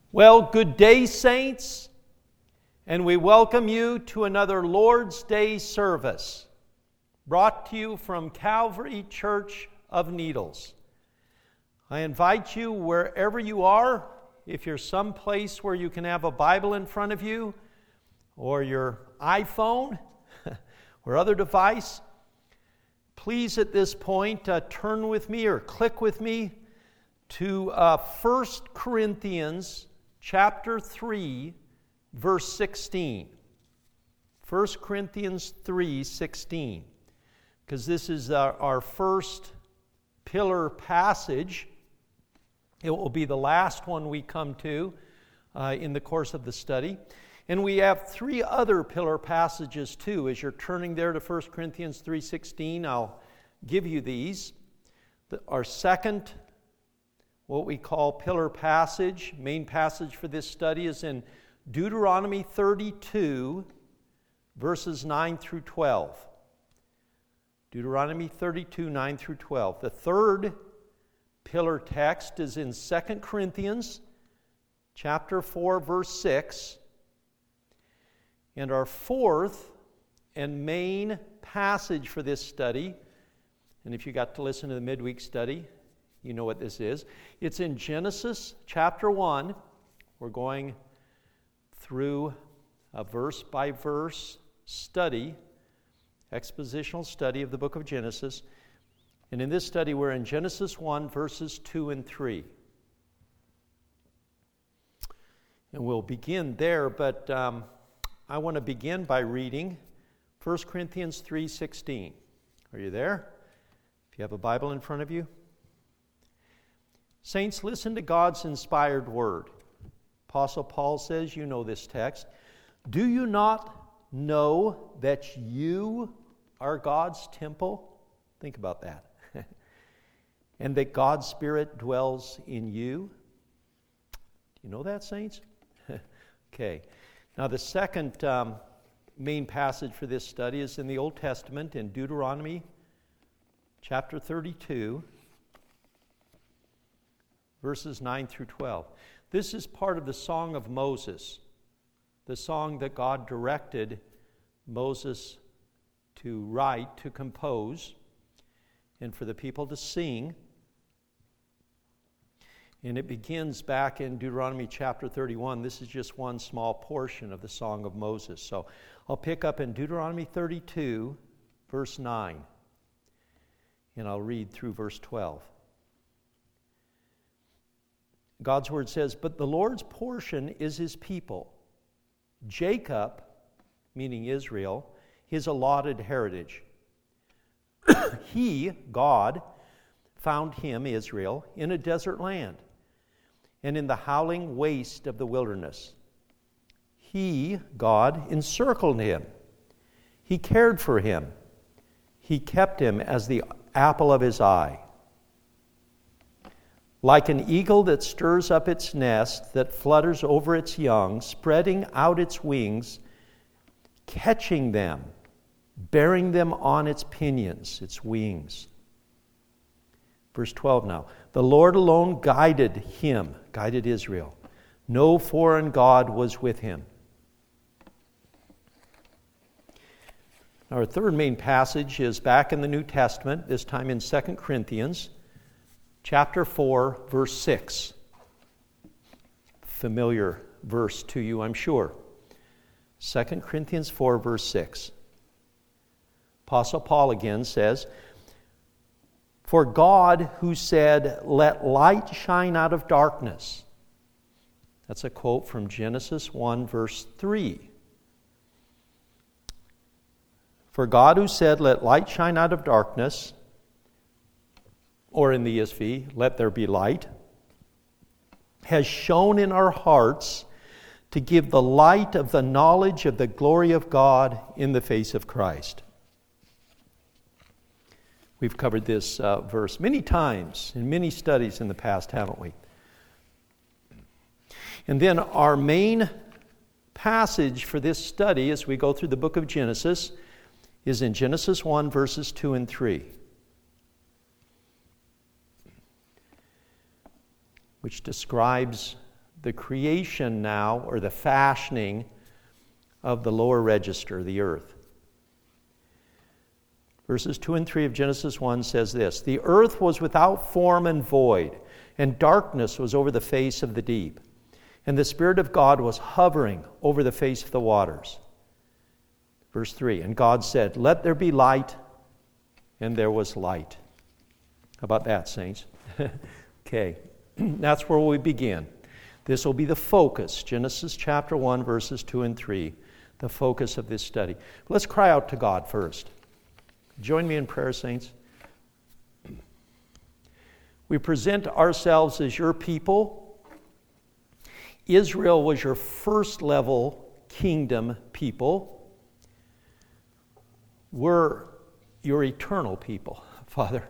Well, good day, saints, and we welcome you to another Lord's Day service brought to you from Calvary Church of Needles. I invite you wherever you are, if you're someplace where you can have a Bible in front of you or your iPhone or other device, please at this point turn with me or click with me to 1 Corinthians chapter 3, verse 16. 1 Corinthians 3:16. Because this is our first pillar passage. It will be the last one we come to in the course of the study. And we have three other pillar passages too. As you're turning there to 1 Corinthians 3:16, I'll give you these. Our second, what we call pillar passage, main passage for this study, is in Deuteronomy 32, verses 9 through 12. Deuteronomy 32, 9 through 12. The third pillar text is in 2 Corinthians chapter 4, verse 6. And our fourth and main passage for this study, and if you got to listen to the midweek study, you know what this is. It's in Genesis chapter 1. We're going through a verse-by-verse study, expositional study of the book of Genesis. And in this study, we're in Genesis 1, verses 2 and 3. And we'll begin there, but I want to begin by reading 1 Corinthians 3:16. Are you there? If you have a Bible in front of you. Saints, listen to God's inspired word. Apostle Paul says, you know this text, do you not know that you are God's temple? Think about that. And that God's Spirit dwells in you? Do you know that, saints? Okay. Now the second main passage for this study is in the Old Testament in Deuteronomy chapter 32. Verses 9 through 12. This is part of the Song of Moses, the song that God directed Moses to write, to compose, and for the people to sing. And it begins back in Deuteronomy chapter 31. This is just one small portion of the Song of Moses. So I'll pick up in Deuteronomy 32, verse 9, and I'll read through verse 12. God's word says, but the Lord's portion is his people. Jacob, meaning Israel, his allotted heritage. He, God, found him, Israel, in a desert land and in the howling waste of the wilderness. He, God, encircled him. He cared for him. He kept him as the apple of his eye. Like an eagle that stirs up its nest, that flutters over its young, spreading out its wings, catching them, bearing them on its pinions, its wings. Verse 12 now. The Lord alone guided him, guided Israel. No foreign god was with him. Our third main passage is back in the New Testament, this time in 2 Corinthians. Chapter 4, verse 6. Familiar verse to you, I'm sure. 2 Corinthians 4, verse 6. Apostle Paul again says, for God who said, let light shine out of darkness. That's a quote from Genesis 1, verse 3. For God who said, let light shine out of darkness, or in the ESV, let there be light, has shone in our hearts to give the light of the knowledge of the glory of God in the face of Christ. We've covered this verse many times in many studies in the past, haven't we? And then our main passage for this study as we go through the book of Genesis is in Genesis 1, verses 2 and 3. which describes the creation now, or the fashioning of the lower register, the earth. Verses 2 and 3 of Genesis 1 says this: "The earth was without form and void, and darkness was over the face of the deep. And the Spirit of God was hovering over the face of the waters." Verse 3, "And God said, 'Let there be light,' and there was light." How about that, saints? Okay, that's where we begin. This will be the focus, Genesis chapter 1, verses 2 and 3, the focus of this study. Let's cry out to God first. Join me in prayer, saints. We present ourselves as your people. Israel was your first level kingdom people. We're your eternal people, Father.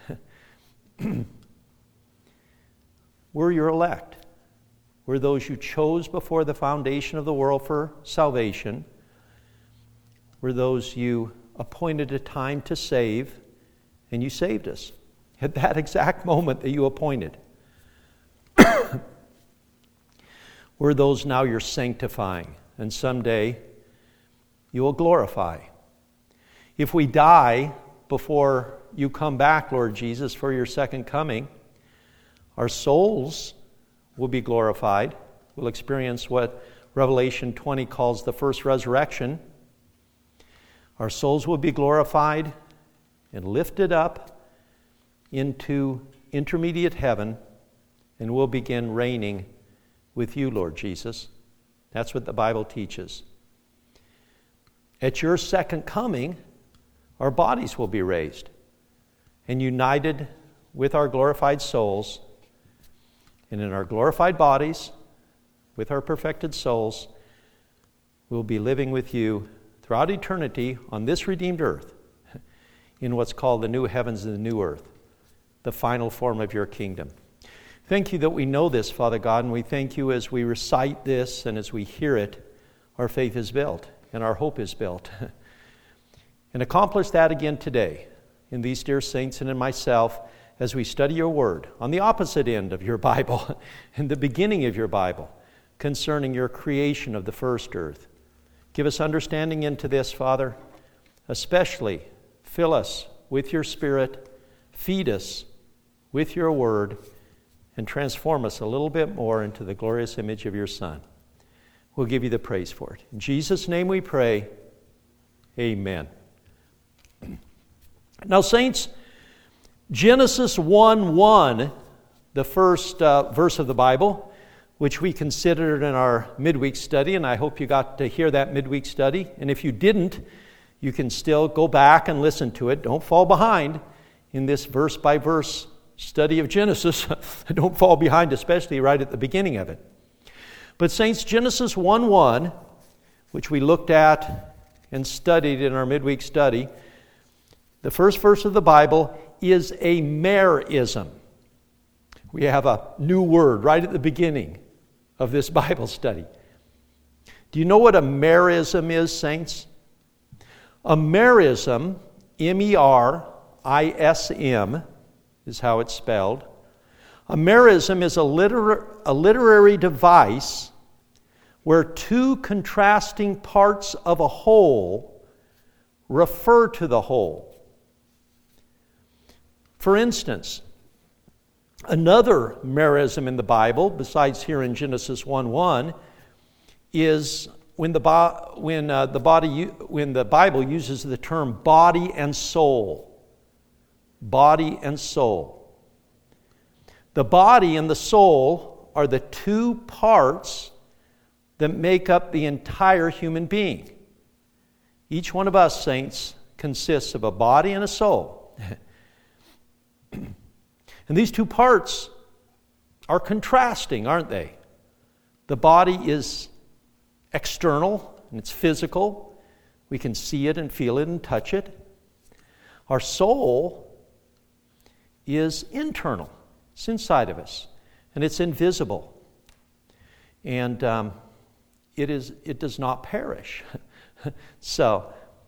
We're your elect. We're those you chose before the foundation of the world for salvation. We're those you appointed a time to save, and you saved us at that exact moment that you appointed. We're those now you're sanctifying, and someday you will glorify. If we die before you come back, Lord Jesus, for your second coming, our souls will be glorified. We'll experience what Revelation 20 calls the first resurrection. Our souls will be glorified and lifted up into intermediate heaven, and we'll begin reigning with you, Lord Jesus. That's what the Bible teaches. At your second coming, our bodies will be raised and united with our glorified souls. And in our glorified bodies, with our perfected souls, we'll be living with you throughout eternity on this redeemed earth in what's called the new heavens and the new earth, the final form of your kingdom. Thank you that we know this, Father God, and we thank you as we recite this and as we hear it, our faith is built and our hope is built. And accomplish that again today in these dear saints and in myself as we study your word on the opposite end of your Bible, in the beginning of your Bible, concerning your creation of the first earth. Give us understanding into this, Father. Especially fill us with your Spirit, feed us with your word, and transform us a little bit more into the glorious image of your Son. We'll give you the praise for it. In Jesus' name we pray, amen. Now, saints, Genesis 1:1, the first verse of the Bible, which we considered in our midweek study, and I hope you got to hear that midweek study. And if you didn't, you can still go back and listen to it. Don't fall behind in this verse-by-verse study of Genesis. Don't fall behind, especially right at the beginning of it. But saints, Genesis 1:1, which we looked at and studied in our midweek study, the first verse of the Bible is a merism. We have a new word right at the beginning of this Bible study. Do you know what a merism is, saints? A merism, M-E-R-I-S-M, is how it's spelled. A merism is a literary device where two contrasting parts of a whole refer to the whole. For instance, another merism in the Bible, besides here in Genesis 1:1, is when the Bible uses the term body and soul. Body and soul. The body and the soul are the two parts that make up the entire human being. Each one of us, saints, consists of a body and a soul. And these two parts are contrasting, aren't they? The body is external, and it's physical. We can see it and feel it and touch it. Our soul is internal. It's inside of us, and it's invisible. And it does not perish. So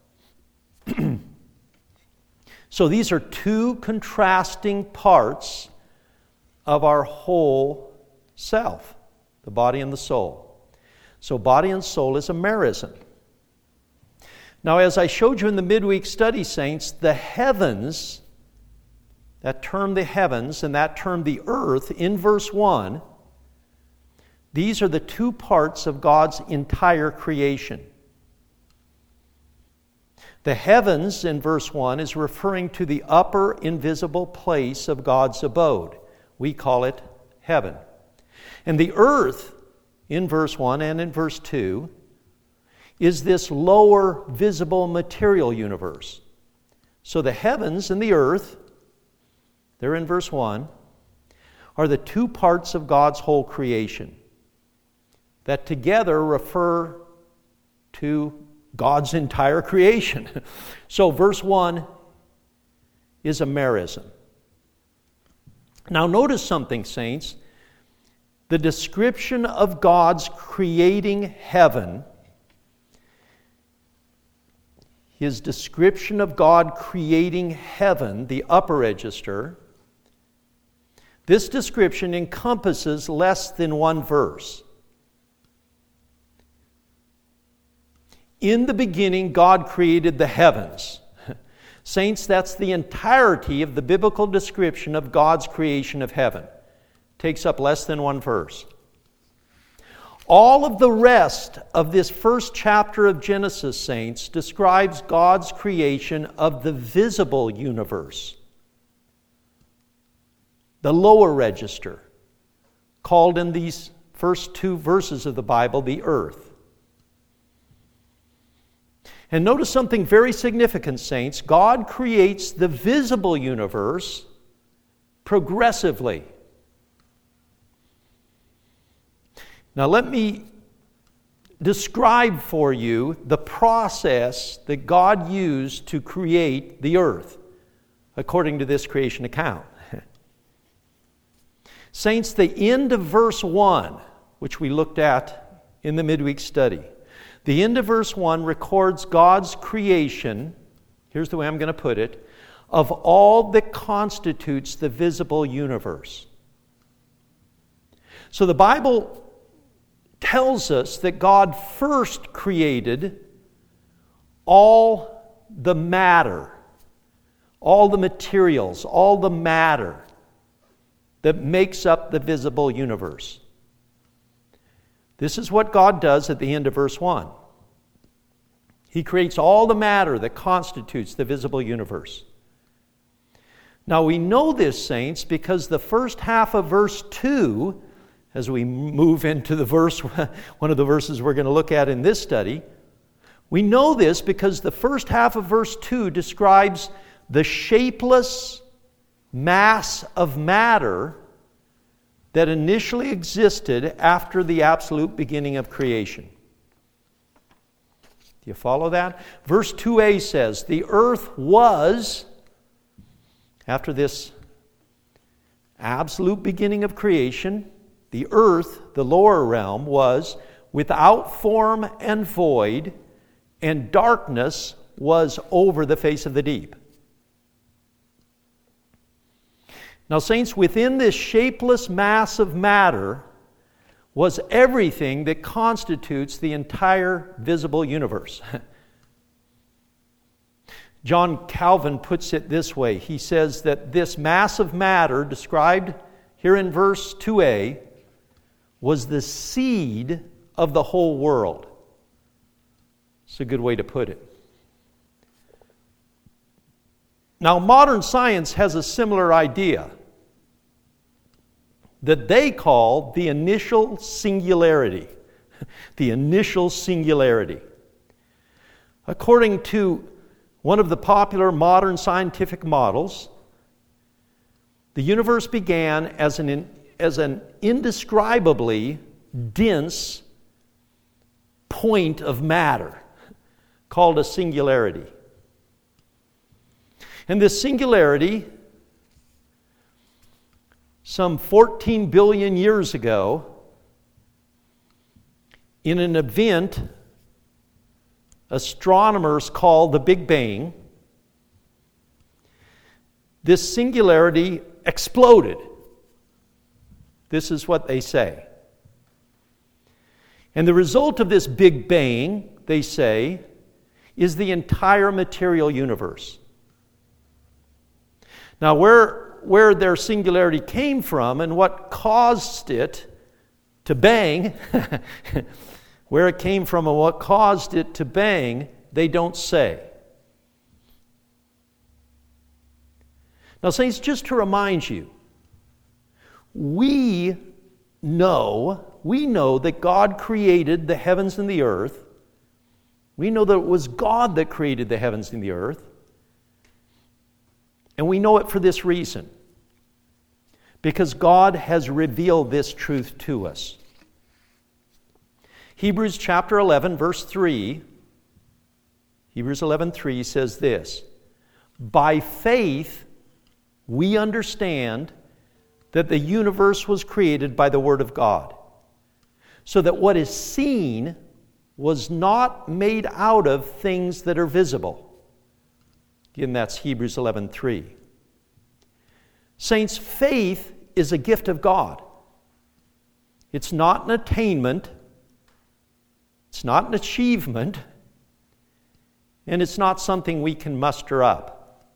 these are two contrasting parts of our whole self. the body and the soul. So body and soul is a merism. Now, as I showed you in the midweek study, saints, the heavens, that term the heavens and that term the earth in verse 1, these are the two parts of God's entire creation. The heavens in verse 1 is referring to the upper invisible place of God's abode. We call it heaven. And the earth in verse 1 and in verse 2 is this lower visible material universe. So the heavens and the earth, they're in verse 1, are the two parts of God's whole creation that together refer to God's entire creation. So verse 1 is a merism. Now notice something, saints. The description of God's creating heaven, his description of God creating heaven, the upper register, this description encompasses less than one verse. In the beginning, God created the heavens. Saints, that's the entirety of the biblical description of God's creation of heaven. Takes up less than one verse. All of the rest of this first chapter of Genesis, saints, describes God's creation of the visible universe. The lower register, called in these first two verses of the Bible, the earth. And notice something very significant, saints. God creates the visible universe progressively. Now let me describe for you the process that God used to create the earth, according to this creation account. Saints, the end of verse 1, which we looked at in the midweek study, the end of verse 1 records God's creation, here's the way I'm going to put it, of all that constitutes the visible universe. So the Bible tells us that God first created all the matter, all the materials, all the matter that makes up the visible universe. This is what God does at the end of verse 1. He creates all the matter that constitutes the visible universe. Now we know this, saints, because the first half of verse 2, as we move into the verse, one of the verses we're going to look at in this study, we know this because the first half of verse 2 describes the shapeless mass of matter that initially existed after the absolute beginning of creation. Do you follow that? Verse 2a says, the earth was, after this absolute beginning of creation, the earth, the lower realm, was without form and void, and darkness was over the face of the deep. Now, saints, within this shapeless mass of matter was everything that constitutes the entire visible universe. John Calvin puts it this way. He says that this mass of matter described here in verse 2a was the seed of the whole world. It's a good way to put it. Now, modern science has a similar idea that they call the initial singularity. The initial singularity. According to one of the popular modern scientific models, the universe began as an indescribably dense point of matter called a singularity. And this singularity, some 14 billion years ago, in an event astronomers call the Big Bang, this singularity exploded. This is what they say. And the result of this Big Bang, they say, is the entire material universe. Now, where their singularity came from and what caused it to bang, where it came from and what caused it to bang, they don't say. Now, saints, just to remind you, we know that God created the heavens and the earth. We know that it was God that created the heavens and the earth. And we know it for this reason. Because God has revealed this truth to us. Hebrews chapter 11, verse 3. Hebrews 11:3 says this: by faith we understand that the universe was created by the Word of God, so that what is seen was not made out of things that are visible. Again, that's Hebrews 11:3. Saints, faith is a gift of God. It's not an attainment. It's not an achievement. And it's not something we can muster up.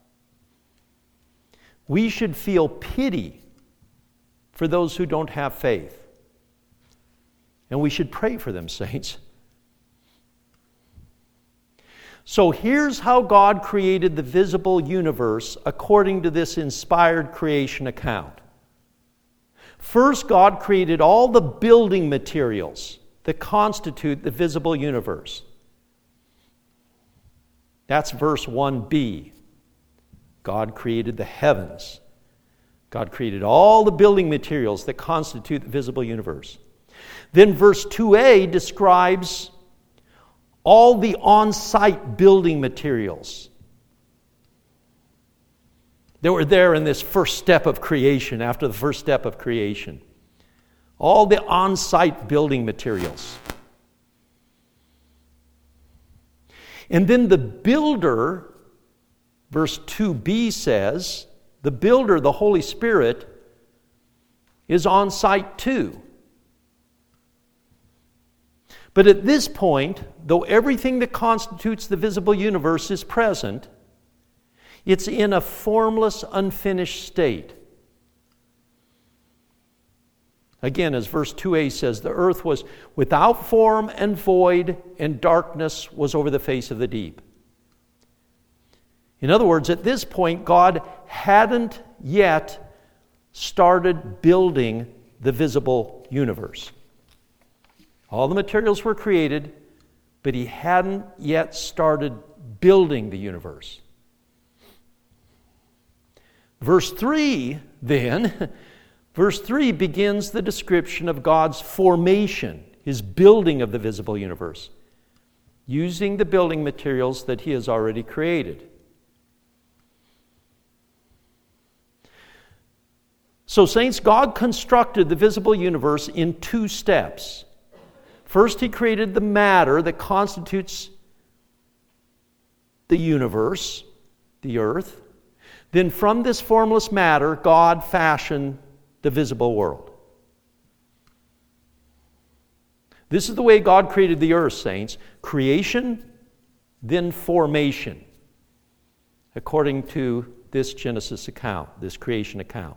We should feel pity for those who don't have faith. And we should pray for them, saints. So here's how God created the visible universe according to this inspired creation account. First, God created all the building materials that constitute the visible universe. That's verse 1b. God created the heavens. God created all the building materials that constitute the visible universe. Then verse 2a describes all the on-site building materials that were there in this first step of creation, after the first step of creation. All the on-site building materials. And then the builder, verse 2b says, the builder, the Holy Spirit, is on site too. But at this point, though everything that constitutes the visible universe is present, it's in a formless, unfinished state. Again, as verse 2a says, the earth was without form and void, and darkness was over the face of the deep. In other words, at this point, God hadn't yet started building the visible universe. All the materials were created, but He hadn't yet started building the universe. Verse 3, then, verse 3 begins the description of God's formation, His building of the visible universe, using the building materials that He has already created. So, saints, God constructed the visible universe in two steps. First, He created the matter that constitutes the universe, the earth. Then from this formless matter, God fashioned the visible world. This is the way God created the earth, saints. Creation, then formation, according to this Genesis account, this creation account.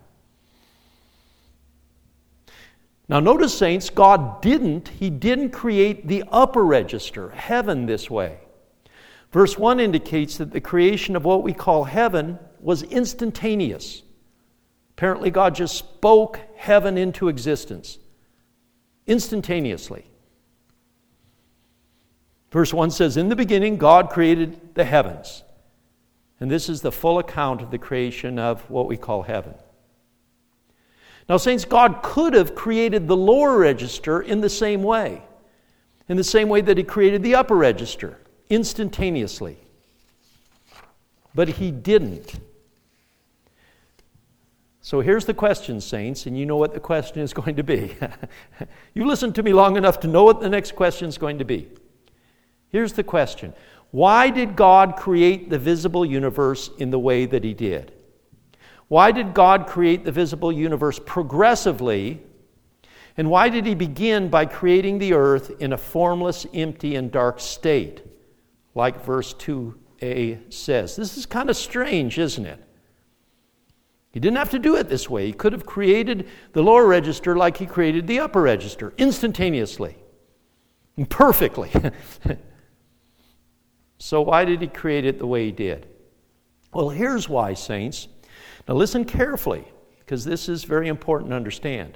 Now notice, saints, He didn't create the upper register, heaven, this way. Verse 1 indicates that the creation of what we call heaven was instantaneous. Apparently God just spoke heaven into existence instantaneously. Verse 1 says, in the beginning God created the heavens. And this is the full account of the creation of what we call heaven. Now, saints, God could have created the lower register in the same way that He created the upper register, instantaneously. But He didn't. So here's the question, saints, and you know what the question is going to be. You've listened to me long enough to know what the next question is going to be. Here's the question. Why did God create the visible universe in the way that He did? Why did God create the visible universe progressively And why did he begin by creating the earth in a formless, empty, and dark state? Like verse 2a says. This is kind of strange, isn't it? He didn't have to do it this way. He could have created the lower register like he created the upper register, instantaneously and perfectly. So why did he create it the way he did? Well, here's why, saints. Now listen carefully, because this is very important to understand.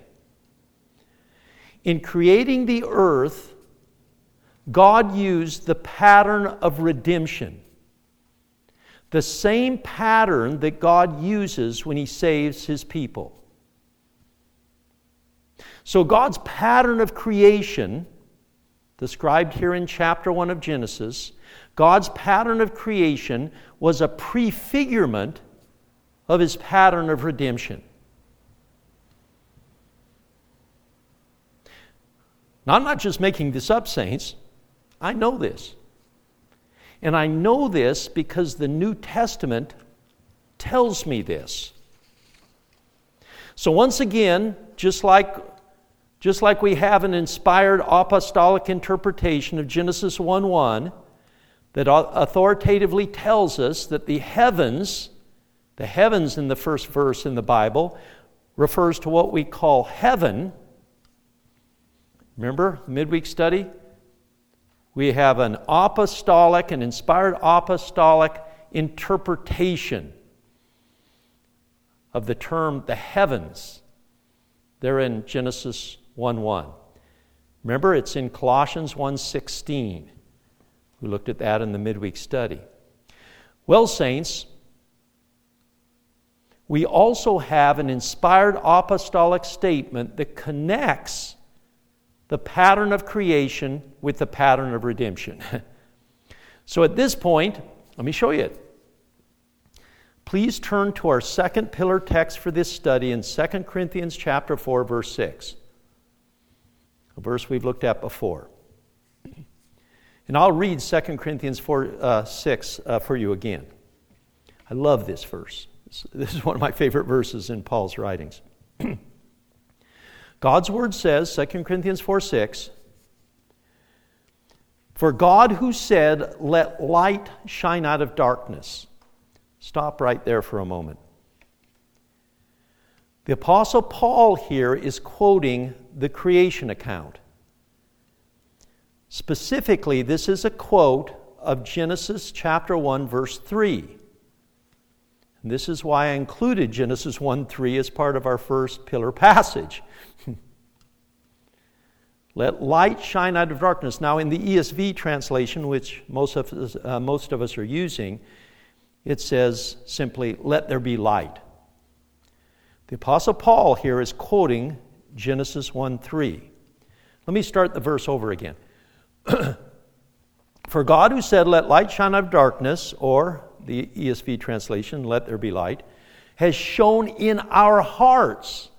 In creating the earth, God used the pattern of redemption. The same pattern that God uses when he saves his people. So God's pattern of creation, described here in chapter 1 of Genesis, God's pattern of creation was a prefigurement of his pattern of redemption. Now, I'm not just making this up, saints. I know this. And I know this because the New Testament tells me this. So once again, just like we have an inspired apostolic interpretation of Genesis 1:1 that authoritatively tells us that the heavens in the first verse in the Bible refers to what we call heaven. Remember the midweek study? We have an inspired apostolic interpretation of the term the heavens. They're in Genesis 1:1. Remember, it's in Colossians 1:16. We looked at that in the midweek study. Well, saints, we also have an inspired apostolic statement that connects the pattern of creation with the pattern of redemption. So at this point, let me show you it. Please turn to our second pillar text for this study in 2 Corinthians chapter 4, verse 6. A verse we've looked at before. And I'll read 2 Corinthians 4:6 for you again. I love this verse. This is one of my favorite verses in Paul's writings. God's word says, 2 Corinthians 4:6, "For God who said, 'Let light shine out of darkness.'" Stop right there for a moment. The Apostle Paul here is quoting the creation account. Specifically, this is a quote of Genesis chapter 1, verse 3. And this is why I included Genesis 1:3 as part of our first pillar passage. Let light shine out of darkness. Now, in the ESV translation, which most of us are using, it says simply, "Let there be light." The Apostle Paul here is quoting Genesis 1:3. Let me start the verse over again. "For God who said, 'Let light shine out of darkness,' or the ESV translation, 'Let there be light,' has shone in our hearts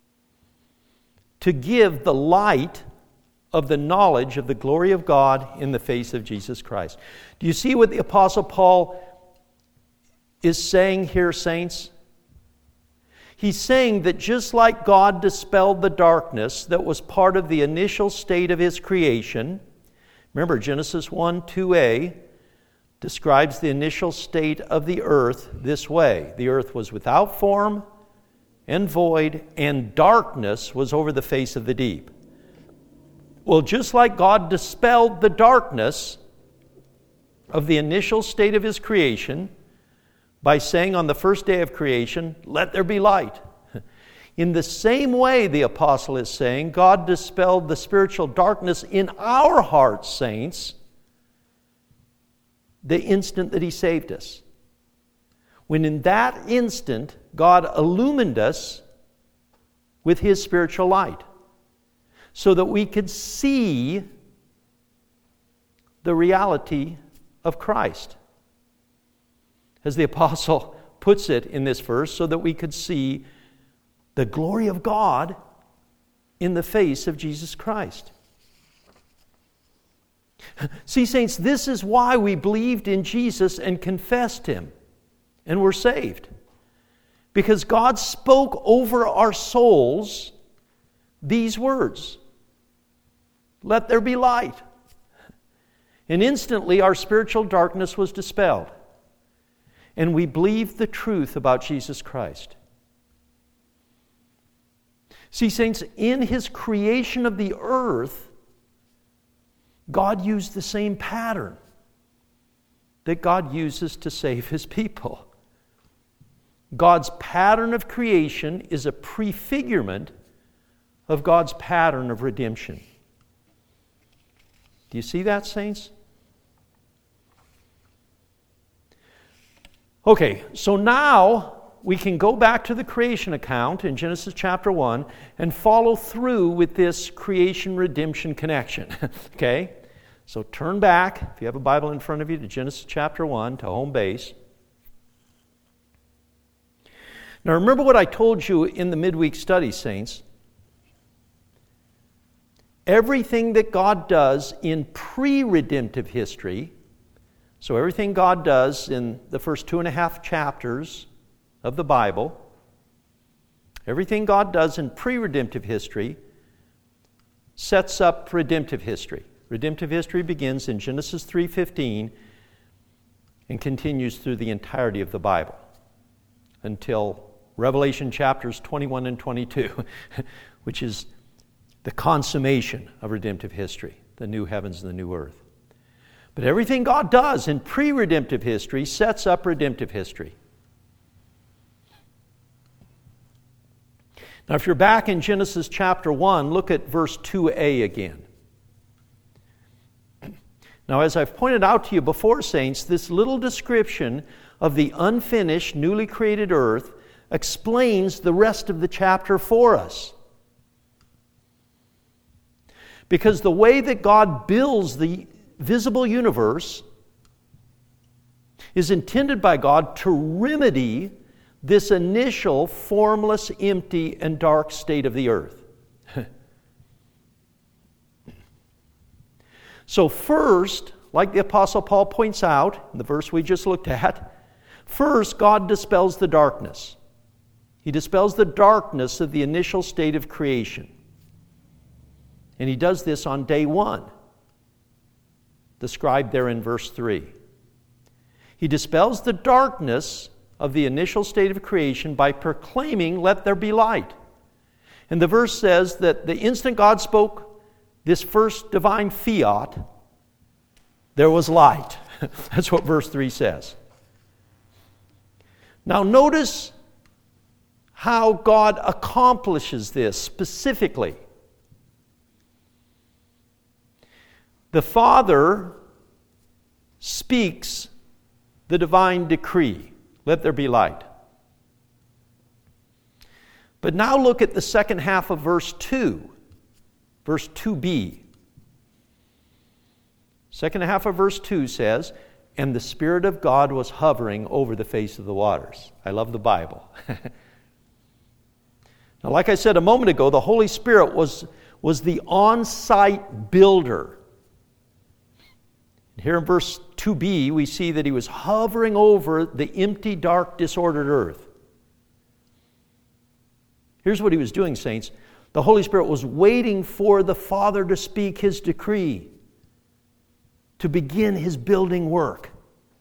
to give the light of the knowledge of the glory of God in the face of Jesus Christ." Do you see what the Apostle Paul is saying here, saints? He's saying that just like God dispelled the darkness that was part of the initial state of his creation, remember Genesis 1:2a describes the initial state of the earth this way. The earth was without form and void, and darkness was over the face of the deep. Well, just like God dispelled the darkness of the initial state of his creation by saying on the first day of creation, "Let there be light." In the same way, the apostle is saying, God dispelled the spiritual darkness in our hearts, saints, the instant that he saved us. When in that instant, God illumined us with his spiritual light, so that we could see the reality of Christ. As the apostle puts it in this verse, so that we could see the glory of God in the face of Jesus Christ. See, saints, this is why we believed in Jesus and confessed him and were saved. Because God spoke over our souls these words, "Let there be light." And instantly our spiritual darkness was dispelled. And we believed the truth about Jesus Christ. See, saints, in His creation of the earth, God used the same pattern that God uses to save His people. God's pattern of creation is a prefigurement of God's pattern of redemption. Do you see that, saints? Okay, so now we can go back to the creation account in Genesis chapter 1 and follow through with this creation-redemption connection. Okay? So turn back, if you have a Bible in front of you, to Genesis chapter 1, to home base. Now remember what I told you in the midweek study, saints. Everything that God does in pre-redemptive history, so everything God does in the first 2.5 chapters of the Bible, everything God does in pre-redemptive history sets up redemptive history. Redemptive history begins in Genesis 3:15 and continues through the entirety of the Bible until Revelation chapters 21 and 22, which is the consummation of redemptive history, the new heavens and the new earth. But everything God does in pre-redemptive history sets up redemptive history. Now, if you're back in Genesis chapter 1, look at verse 2a again. Now, as I've pointed out to you before, saints, this little description of the unfinished, newly created earth explains the rest of the chapter for us. Because the way that God builds the visible universe is intended by God to remedy this initial formless, empty, and dark state of the earth. So first, like the Apostle Paul points out in the verse we just looked at, first God dispels the darkness. He dispels the darkness of the initial state of creation. And He does this on day 1, described there in verse 3. He dispels the darkness of the initial state of creation by proclaiming, "Let there be light." And the verse says that the instant God spoke this first divine fiat, there was light. That's what verse 3 says. Now notice how God accomplishes this specifically. The Father speaks the divine decree, "Let there be light." But now look at the second half of verse 2, verse 2b. Second half of verse 2 says, "And the Spirit of God was hovering over the face of the waters." I love the Bible. Now, like I said a moment ago, the Holy Spirit was the on-site builder. Here in verse 2b, we see that He was hovering over the empty, dark, disordered earth. Here's what He was doing, saints. The Holy Spirit was waiting for the Father to speak His decree, to begin His building work.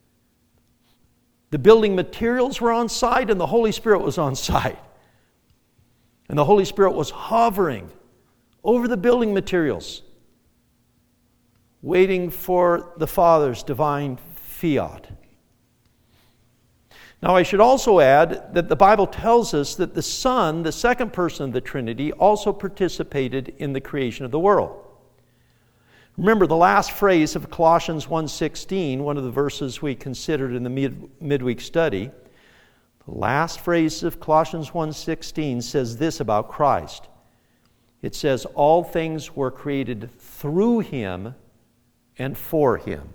The building materials were on site, and the Holy Spirit was on site. And the Holy Spirit was hovering over the building materials, waiting for the Father's divine fiat. Now, I should also add that the Bible tells us that the Son, the second person of the Trinity, also participated in the creation of the world. Remember the last phrase of Colossians 1:16, one of the verses we considered in the midweek study. The last phrase of Colossians 1:16 says this about Christ. It says, "All things were created through Him and for Him."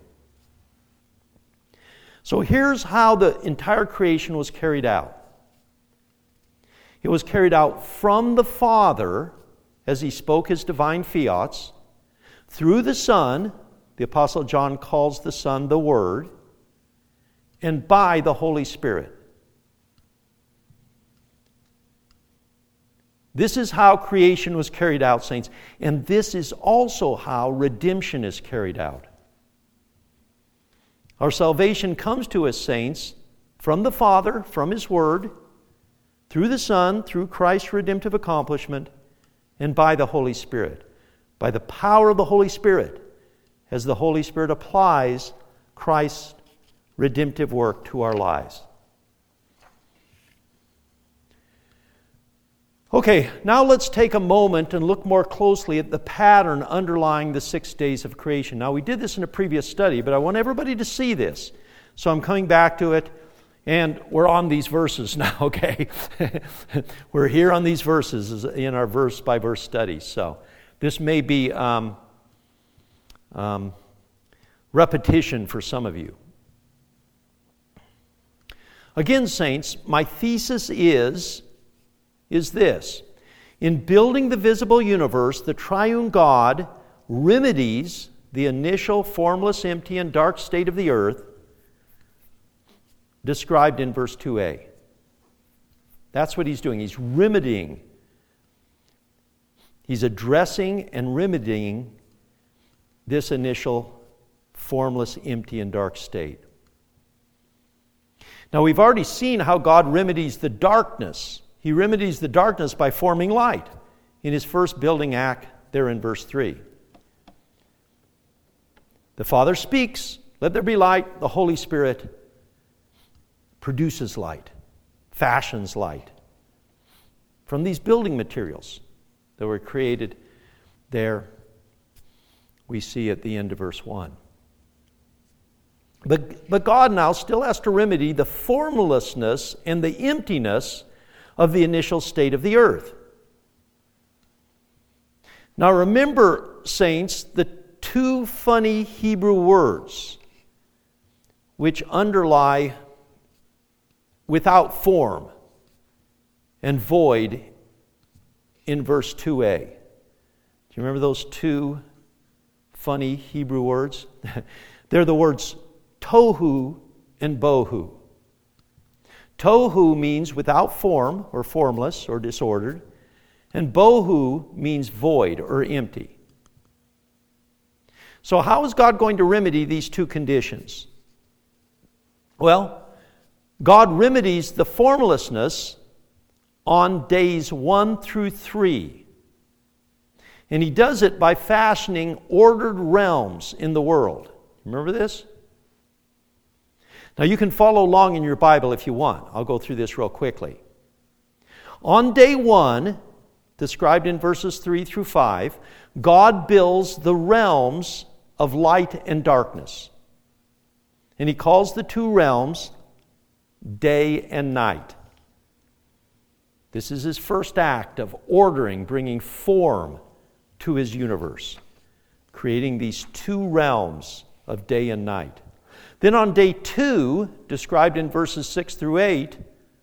So here's how the entire creation was carried out. It was carried out from the Father as He spoke His divine fiats, through the Son, the Apostle John calls the Son the Word, and by the Holy Spirit. This is how creation was carried out, saints. And this is also how redemption is carried out. Our salvation comes to us, saints, from the Father, from His Word, through the Son, through Christ's redemptive accomplishment, and by the Holy Spirit. By the power of the Holy Spirit, as the Holy Spirit applies Christ's redemptive work to our lives. Okay, now let's take a moment and look more closely at the pattern underlying the 6 days of creation. Now, we did this in a previous study, but I want everybody to see this. So I'm coming back to it, and we're on these verses now, okay? We're here on these verses in our verse-by-verse studies. So this may be repetition for some of you. Again, saints, my thesis is this. In building the visible universe, the triune God remedies the initial formless, empty, and dark state of the earth described in verse 2a. That's what He's doing. He's remedying. He's addressing and remedying this initial formless, empty, and dark state. Now, we've already seen how God remedies the darkness. He remedies the darkness by forming light in His first building act there in verse 3. The Father speaks, let there be light. The Holy Spirit produces light, fashions light from these building materials that were created there, we see at the end of verse 1. But God now still has to remedy the formlessness and the emptiness of the initial state of the earth. Now remember, saints, the two funny Hebrew words which underlie without form and void in verse 2a. Do you remember those two funny Hebrew words? They're the words tohu and bohu. Tohu means without form or formless or disordered, and bohu means void or empty. So how is God going to remedy these two conditions? Well, God remedies the formlessness on days 1 through 3. And He does it by fashioning ordered realms in the world. Remember this? Now you can follow along in your Bible if you want. I'll go through this real quickly. On day 1, described in verses 3 through 5, God builds the realms of light and darkness. And He calls the two realms day and night. This is His first act of ordering, bringing form to His universe, creating these two realms of day and night. Then on day 2, described in verses 6 through 8,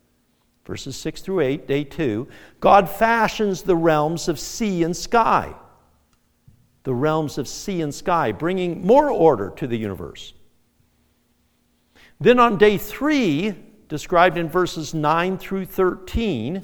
day 2, God fashions the realms of sea and sky. The realms of sea and sky, bringing more order to the universe. Then on day 3, described in verses 9 through 13,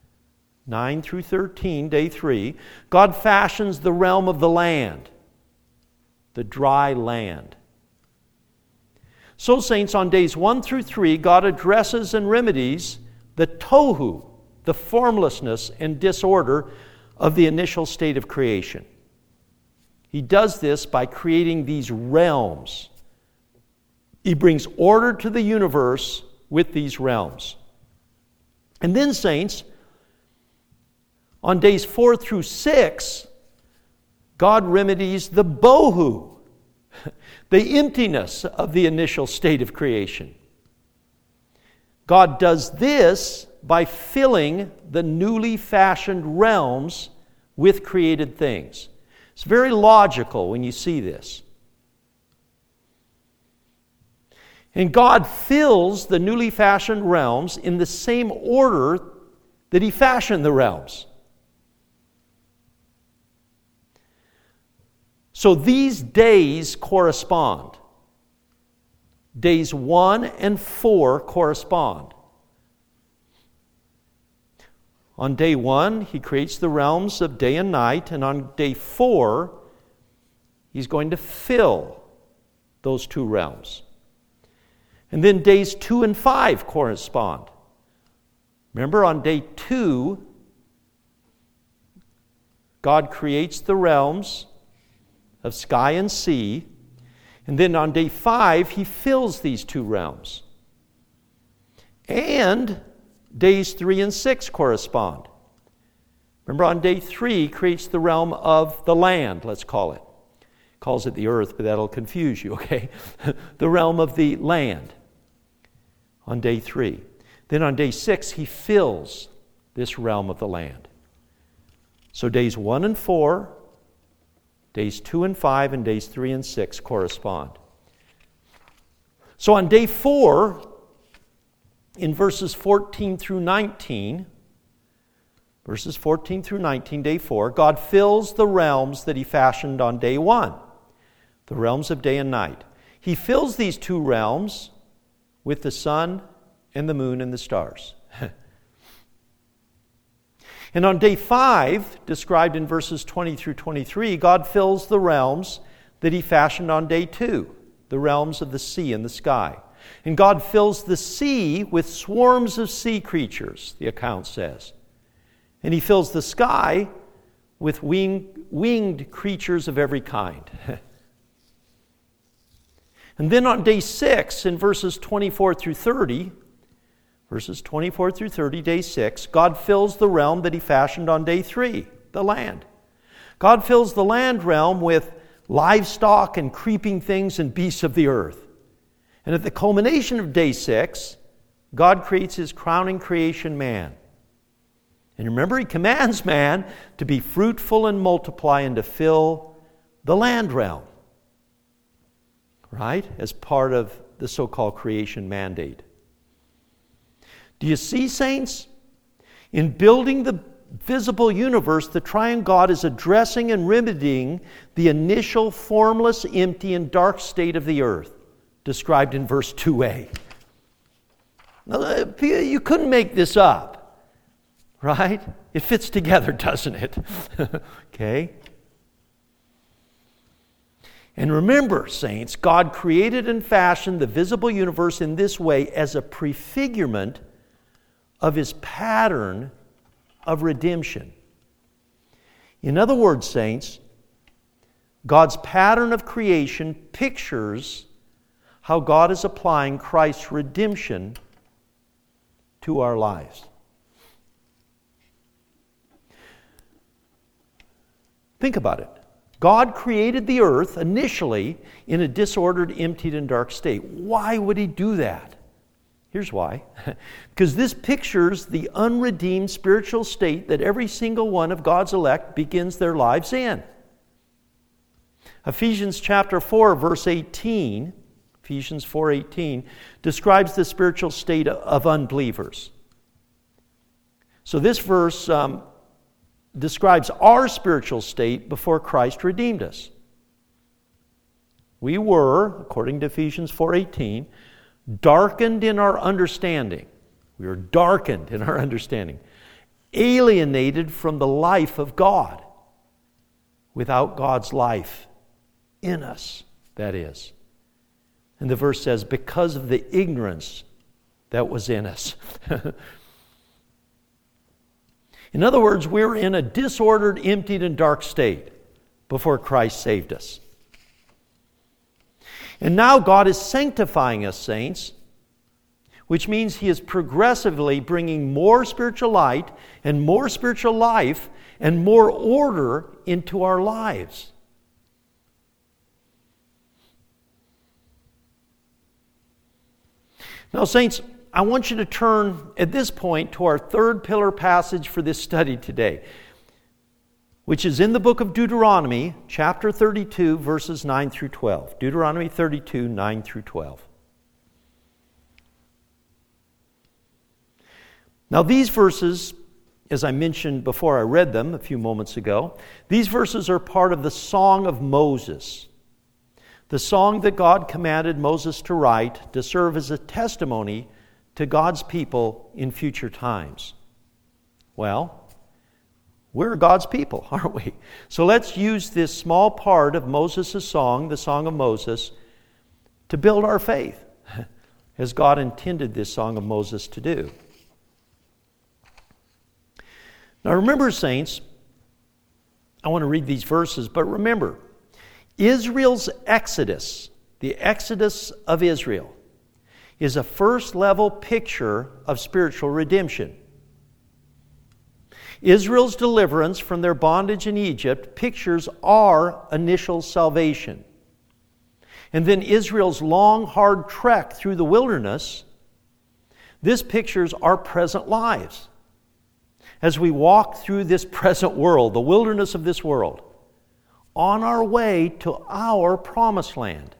day 3, God fashions the realm of the land, the dry land. So, saints, on days 1 through 3, God addresses and remedies the tohu, the formlessness and disorder of the initial state of creation. He does this by creating these realms. He brings order to the universe with these realms. And then, saints, on days 4 through 6, God remedies the bohu, the emptiness of the initial state of creation. God does this by filling the newly fashioned realms with created things. It's very logical when you see this. And God fills the newly fashioned realms in the same order that He fashioned the realms. So these days correspond. Days 1 and 4 correspond. On day 1, he creates the realms of day and night, and on day 4, he's going to fill those two realms. And then days 2 and 5 correspond. Remember, on day 2, God creates the realms of sky and sea, and then on day 5, he fills these two realms. And days 3 and 6 correspond. Remember, on day 3, he creates the realm of the land, let's call it. Calls it the earth, but that'll confuse you, okay? The realm of the land on day 3. Then on day 6, he fills this realm of the land. So days 1 and 4, days 2 and 5, and days 3 and 6 correspond. So on day 4, in verses 14 through 19, day 4, God fills the realms that he fashioned on day 1, the realms of day and night. He fills these two realms with the sun and the moon and the stars. And on day 5, described in verses 20 through 23, God fills the realms that he fashioned on day 2, the realms of the sea and the sky. And God fills the sea with swarms of sea creatures, the account says. And he fills the sky with winged creatures of every kind. And then on day 6, in verses 24 through 30, day 6, God fills the realm that he fashioned on day 3, the land. God fills the land realm with livestock and creeping things and beasts of the earth. And at the culmination of day 6, God creates his crowning creation, man. And remember, he commands man to be fruitful and multiply and to fill the land realm. Right? As part of the so-called creation mandate. Do you see, saints? In building the visible universe, the triune God is addressing and remedying the initial formless, empty, and dark state of the earth, described in verse 2a. Now, you couldn't make this up, right? It fits together, doesn't it? Okay? And remember, saints, God created and fashioned the visible universe in this way as a prefigurement of his pattern of redemption. In other words, saints, God's pattern of creation pictures how God is applying Christ's redemption to our lives. Think about it. God created the earth initially in a disordered, emptied, and dark state. Why would he do that? Here's why. Because this pictures the unredeemed spiritual state that every single one of God's elect begins their lives in. Ephesians chapter 4, verse 18, Ephesians 4:18, describes the spiritual state of unbelievers. So this verse describes our spiritual state before Christ redeemed us. We were, according to Ephesians 4:18, darkened in our understanding. We were darkened in our understanding. Alienated from the life of God. Without God's life in us, that is. And the verse says, because of the ignorance that was in us. In other words, we were in a disordered, emptied, and dark state before Christ saved us. And now God is sanctifying us, saints, which means he is progressively bringing more spiritual light and more spiritual life and more order into our lives. Now, saints, I want you to turn at this point to our third pillar passage for this study today, which is in the book of Deuteronomy, chapter 32, verses 9 through 12. Deuteronomy 32, 9 through 12. Now, these verses, as I mentioned before I read them a few moments ago, these verses are part of the Song of Moses, the song that God commanded Moses to write to serve as a testimony to God's people in future times. Well, we're God's people, aren't we? So let's use this small part of Moses' song, the Song of Moses, to build our faith, as God intended this Song of Moses to do. Now remember, saints, I want to read these verses, but remember, Israel's exodus, the exodus of Israel, is a first-level picture of spiritual redemption. Israel's deliverance from their bondage in Egypt pictures our initial salvation. And then Israel's long, hard trek through the wilderness, this pictures our present lives. As we walk through this present world, the wilderness of this world, on our way to our promised land.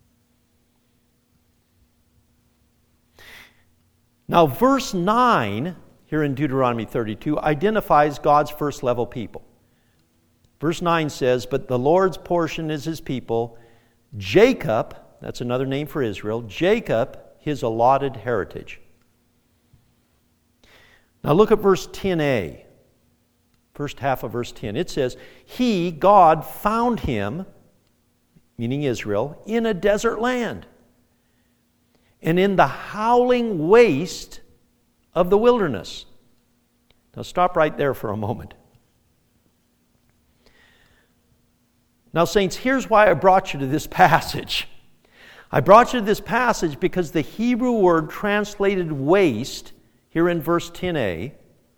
Now, verse 9 here in Deuteronomy 32 identifies God's first level people. Verse 9 says, "But the Lord's portion is his people, Jacob," that's another name for Israel, "Jacob, his allotted heritage." Now look at verse 10a, first half of verse 10. It says, "He, God, found him," meaning Israel, "in a desert land, and in the howling waste of the wilderness." Now stop right there for a moment. Now, saints, here's why I brought you to this passage. I brought you to this passage because the Hebrew word translated waste, here in verse 10a,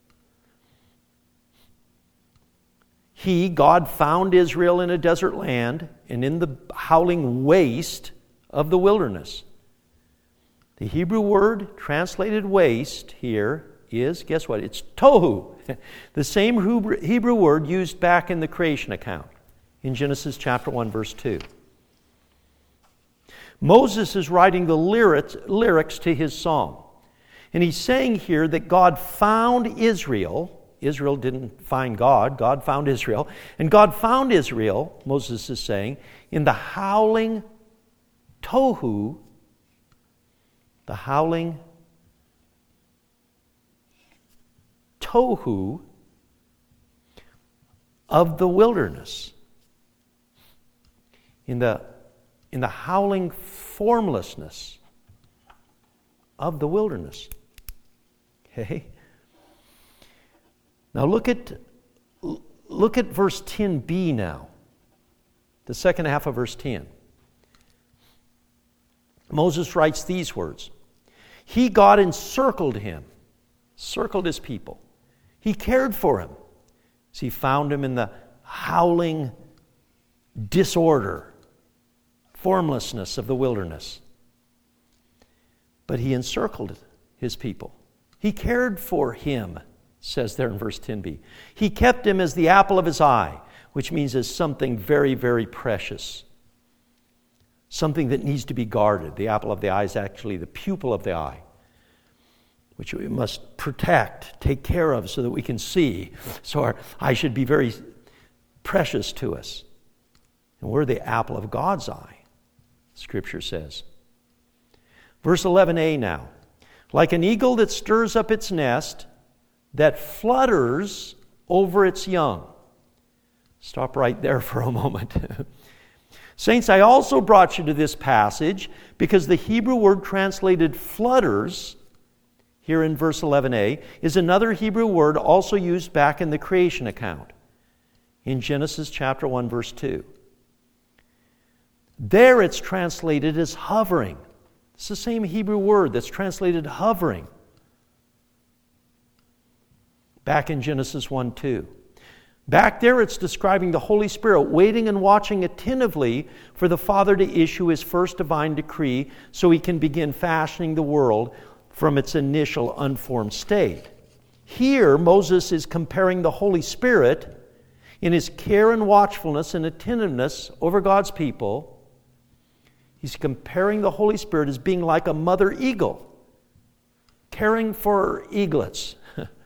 He, God, found Israel in a desert land and in the howling waste of the wilderness. The Hebrew word translated waste here is, guess what? It's tohu. The same Hebrew word used back in the creation account in Genesis chapter 1, verse 2. Moses is writing the lyrics to his song. And he's saying here that God found Israel. Israel didn't find God. God found Israel. And God found Israel, Moses is saying, in the howling tohu, the howling tohu of the wilderness. In the howling formlessness of the wilderness. Okay? Now look at verse 10b now. The second half of verse 10. Moses writes these words. He, God, encircled him, circled his people. He cared for him. So he found him in the howling disorder, formlessness of the wilderness. But he encircled his people. He cared for him, says there in verse 10b. He kept him as the apple of his eye, which means as something very, very precious. Something that needs to be guarded. The apple of the eye is actually the pupil of the eye, which we must protect, take care of so that we can see. So our eye should be very precious to us. And we're the apple of God's eye, Scripture says. Verse 11a now. Like an eagle that stirs up its nest, that flutters over its young. Stop right there for a moment. Saints, I also brought you to this passage because the Hebrew word translated flutters, here in verse 11a, is another Hebrew word also used back in the creation account, in Genesis chapter 1, verse 2. There it's translated as hovering. It's the same Hebrew word that's translated hovering back in Genesis 1:2. Back there it's describing the Holy Spirit waiting and watching attentively for the Father to issue his first divine decree so he can begin fashioning the world from its initial unformed state. Here Moses is comparing the Holy Spirit in his care and watchfulness and attentiveness over God's people. He's comparing the Holy Spirit as being like a mother eagle, caring for eaglets.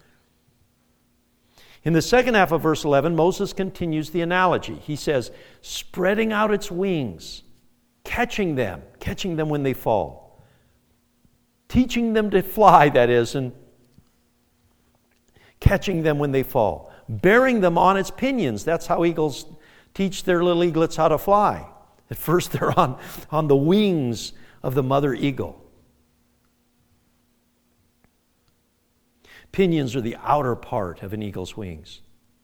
In the second half of verse 11, Moses continues the analogy. He says, spreading out its wings, catching them when they fall, teaching them to fly, that is, and catching them when they fall, bearing them on its pinions. That's how eagles teach their little eaglets how to fly. At first they're on the wings of the mother eagle. Pinions are the outer part of an eagle's wings.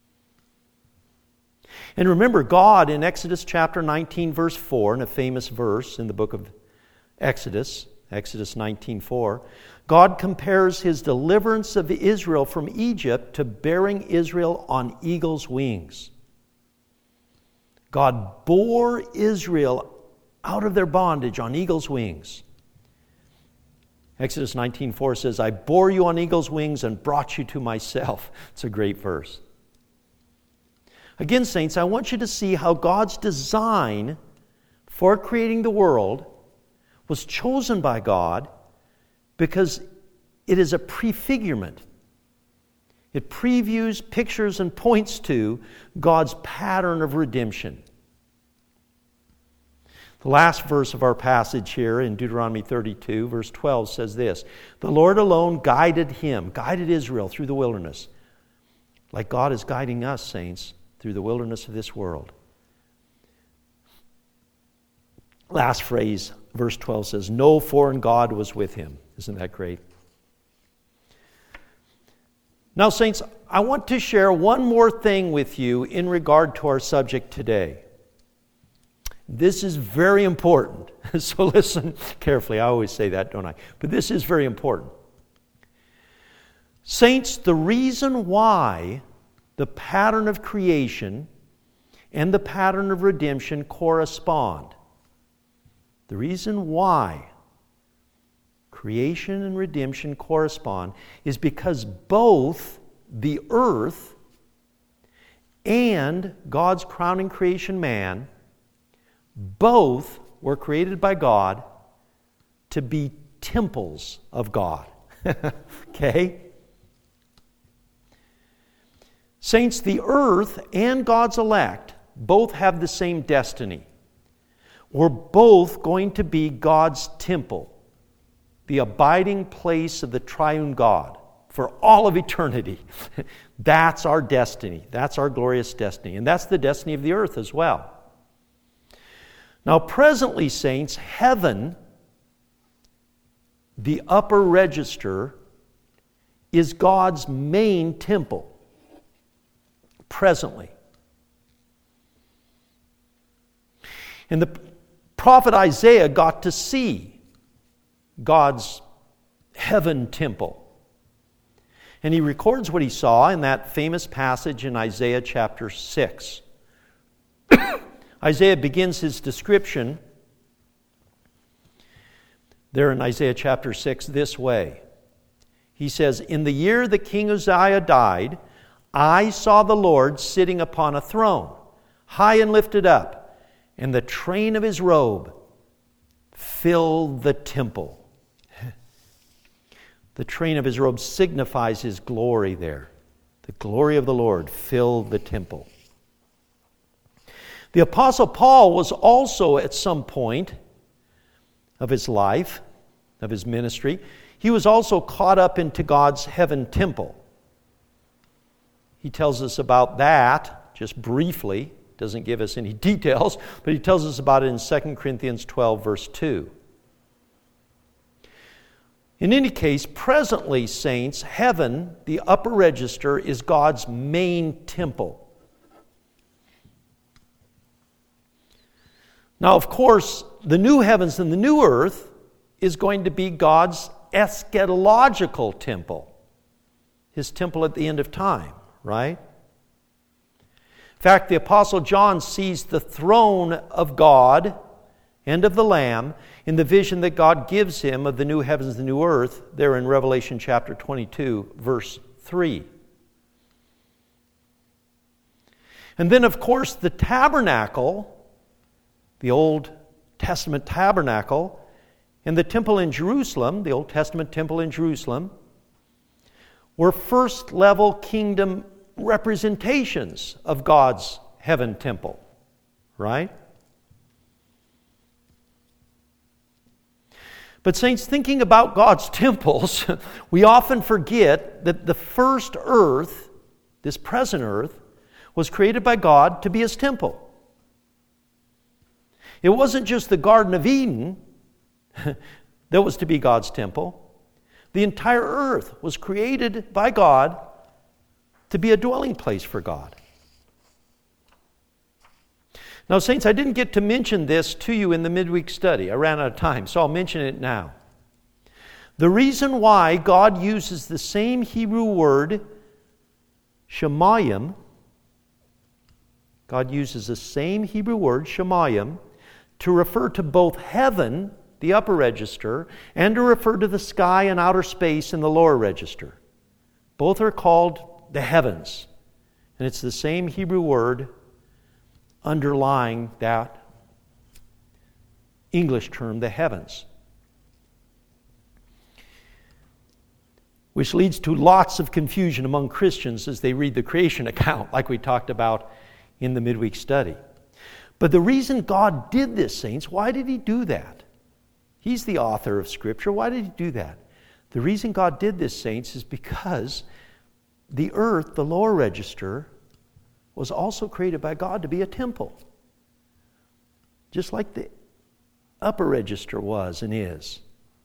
And remember, God in Exodus chapter 19, verse 4, in a famous verse in the book of Exodus 19:4, God compares His deliverance of Israel from Egypt to bearing Israel on eagle's wings. God bore Israel out of their bondage on eagle's wings. Exodus 19:4 says, I bore you on eagle's wings and brought you to myself. It's a great verse. Again, saints, I want you to see how God's design for creating the world was chosen by God because it is a prefigurement. It previews, pictures, and points to God's pattern of redemption. The last verse of our passage here in Deuteronomy 32, verse 12 says this, the Lord alone guided Israel through the wilderness, like God is guiding us, saints, through the wilderness of this world. Last phrase, verse 12 says, no foreign god was with him. Isn't that great? Now, saints, I want to share one more thing with you in regard to our subject today. This is very important. So listen carefully. I always say that, don't I? But this is very important. Saints, the reason why the pattern of creation and the pattern of redemption correspond, the reason why creation and redemption correspond is because both the earth and God's crowning creation, man, both were created by God to be temples of God. Okay? Saints, the earth and God's elect both have the same destiny. We're both going to be God's temple, the abiding place of the triune God for all of eternity. That's our destiny. That's our glorious destiny. And that's the destiny of the earth as well. Now, presently, saints, heaven, the upper register, is God's main temple. Presently. And the prophet Isaiah got to see God's heaven temple. And he records what he saw in that famous passage in Isaiah chapter 6. Isaiah begins his description there in Isaiah chapter 6 this way. He says, in the year that King Uzziah died, I saw the Lord sitting upon a throne, high and lifted up, and the train of his robe filled the temple. The train of his robe signifies his glory there. The glory of the Lord filled the temple. The Apostle Paul was also at some point of his life, of his ministry, he was also caught up into God's heaven temple. He tells us about that just briefly. Doesn't give us any details, but he tells us about it in 2 Corinthians 12, verse 2. In any case, presently, saints, heaven, the upper register, is God's main temple. Now, of course, the new heavens and the new earth is going to be God's eschatological temple, his temple at the end of time, right? In fact, the Apostle John sees the throne of God and of the Lamb in the vision that God gives him of the new heavens and the new earth there in Revelation chapter 22, verse 3. And then, of course, the tabernacle, the Old Testament tabernacle, and the temple in Jerusalem, the Old Testament temple in Jerusalem, were first-level kingdom representations of God's heaven temple, right? But saints, thinking about God's temples, we often forget that the first earth, this present earth, was created by God to be His temple. It wasn't just the Garden of Eden that was to be God's temple. The entire earth was created by God to be a dwelling place for God. Now, saints, I didn't get to mention this to you in the midweek study. I ran out of time, so I'll mention it now. The reason why God uses the same Hebrew word, shemayim, God uses the same Hebrew word, shemayim, to refer to both heaven, the upper register, and to refer to the sky and outer space in the lower register. Both are called the heavens. And it's the same Hebrew word underlying that English term, the heavens. Which leads to lots of confusion among Christians as they read the creation account, like we talked about in the midweek study. But the reason God did this, saints, why did He do that? He's the author of Scripture. Why did He do that? The reason God did this, saints, is because the earth, the lower register, was also created by God to be a temple. Just like the upper register was and is.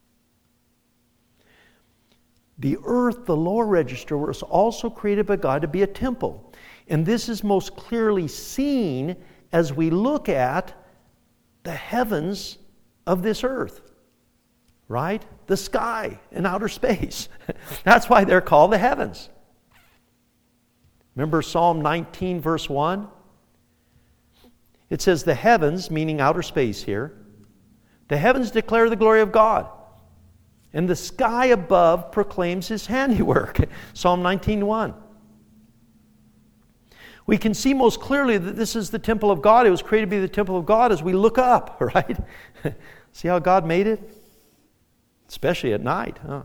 The earth, the lower register, was also created by God to be a temple. And this is most clearly seen as we look at the heavens of this earth. Right? The sky and outer space. That's why they're called the heavens. Remember Psalm 19, verse 1? It says, the heavens, meaning outer space here, the heavens declare the glory of God, and the sky above proclaims His handiwork. Psalm 19:1. We can see most clearly that this is the temple of God. It was created to be the temple of God as we look up, right? See how God made it? Especially at night, huh?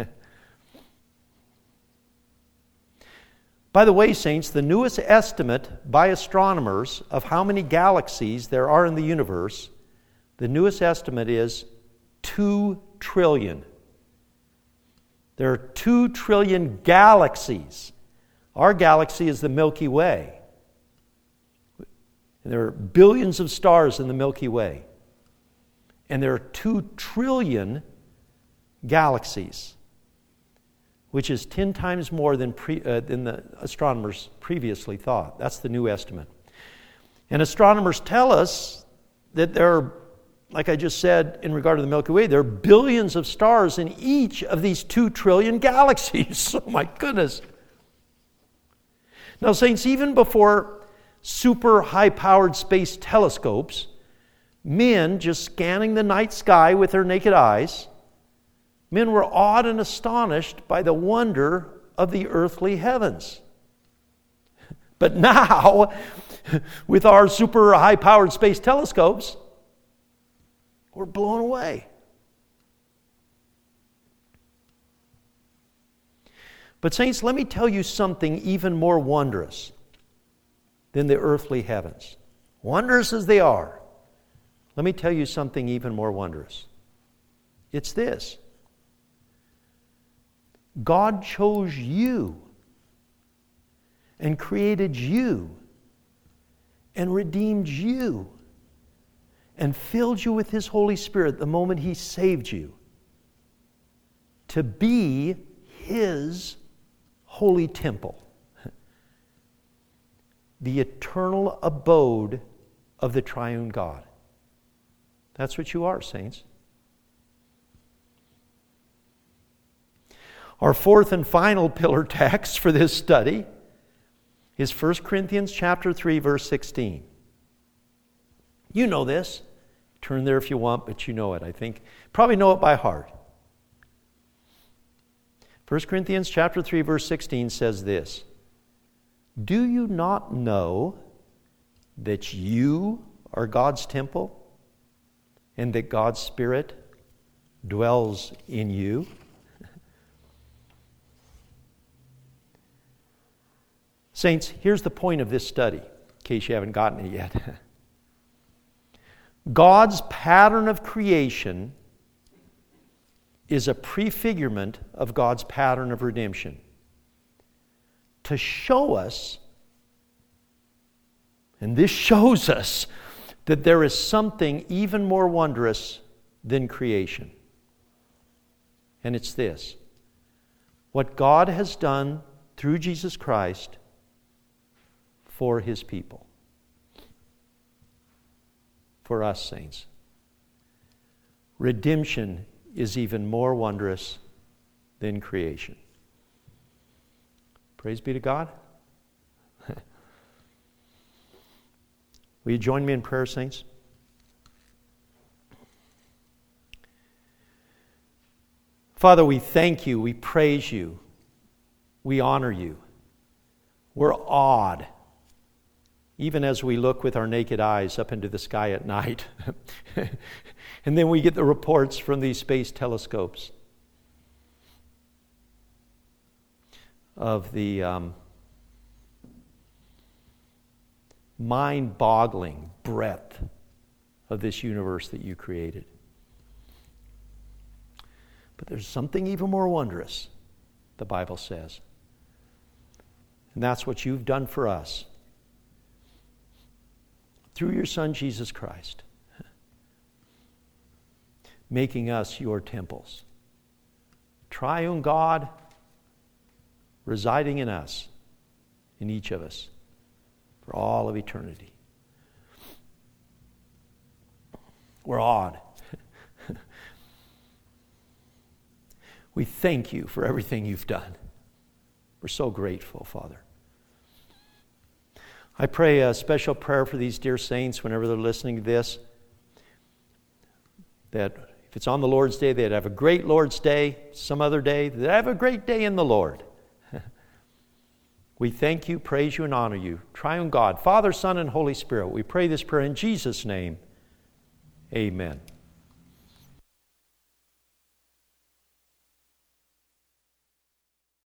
By the way, saints, the newest estimate by astronomers of how many galaxies there are in the universe, the newest estimate is 2 trillion. There are 2 trillion galaxies. Our galaxy is the Milky Way. And there are billions of stars in the Milky Way. And there are 2 trillion galaxies, which is 10 times more than the astronomers previously thought. That's the new estimate. And astronomers tell us that there are, like I just said in regard to the Milky Way, there are billions of stars in each of these 2 trillion galaxies. Oh my goodness. Now, saints, even before super high-powered space telescopes, men just scanning the night sky with their naked eyes, men were awed and astonished by the wonder of the earthly heavens. But now, with our super high-powered space telescopes, we're blown away. But saints, let me tell you something even more wondrous than the earthly heavens. Wondrous as they are, let me tell you something even more wondrous. It's this. God chose you and created you and redeemed you and filled you with His Holy Spirit the moment He saved you to be His holy temple, the eternal abode of the triune God. That's what you are, saints. Our fourth and final pillar text for this study is 1 Corinthians chapter 3, verse 16. You know this. Turn there if you want, but you know it, I think. Probably know it by heart. 1 Corinthians chapter 3, verse 16 says this. Do you not know that you are God's temple and that God's Spirit dwells in you? Saints, here's the point of this study, in case you haven't gotten it yet. God's pattern of creation is a prefigurement of God's pattern of redemption to show us, and this shows us, that there is something even more wondrous than creation. And it's this: what God has done through Jesus Christ for His people. For us, saints. Redemption is even more wondrous than creation. Praise be to God. Will you join me in prayer, saints? Father, we thank you, we praise you, we honor you. We're awed, even as we look with our naked eyes up into the sky at night. And then we get the reports from these space telescopes of the mind-boggling breadth of this universe that you created. But there's something even more wondrous, the Bible says. And that's what you've done for us through your Son, Jesus Christ, making us your temples. Triune God residing in us, in each of us, for all of eternity. We're awed. We thank you for everything you've done. We're so grateful, Father. I pray a special prayer for these dear saints whenever they're listening to this, that if it's on the Lord's Day, they'd have a great Lord's Day. Some other day, they'd have a great day in the Lord. We thank you, praise you, and honor you. Triune God, Father, Son, and Holy Spirit. We pray this prayer in Jesus' name. Amen.